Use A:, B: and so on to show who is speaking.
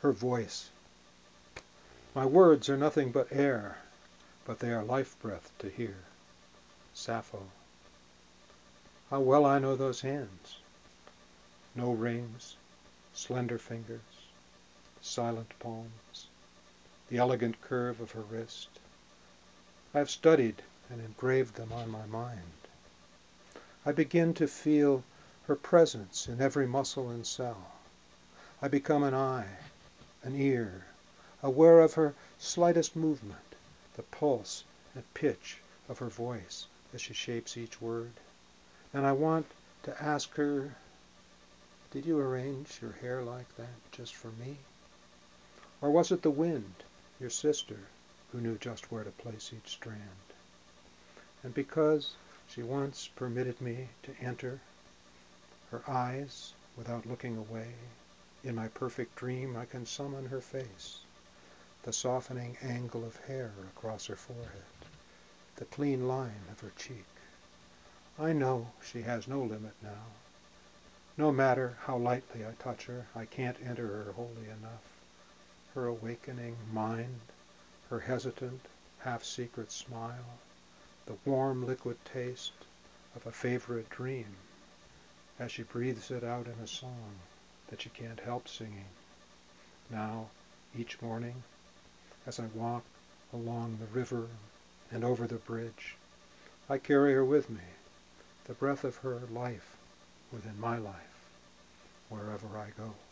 A: her voice. My words are nothing but air, but they are life-breath to hear. Sappho. How well I know those hands. No rings, slender fingers, silent palms, the elegant curve of her wrist. I have studied and engraved them on my mind. I begin to feel her presence in every muscle and cell. I become an eye, an ear, aware of her slightest movement, the pulse and pitch of her voice as she shapes each word. And I want to ask her, did you arrange your hair like that just for me? Or was it the wind, your sister, who knew just where to place each strand? And because she once permitted me to enter her eyes without looking away, in my perfect dream I can summon her face, the softening angle of hair across her forehead, the clean line of her cheek. I know she has no limit now. No matter how lightly I touch her, I can't enter her wholly enough. Her awakening mind, her hesitant, half-secret smile, the warm liquid taste of a favorite dream, as she breathes it out in a song that she can't help singing. Now, each morning, as I walk along the river and over the bridge, I carry her with me, the breath of her life within my life, wherever I go.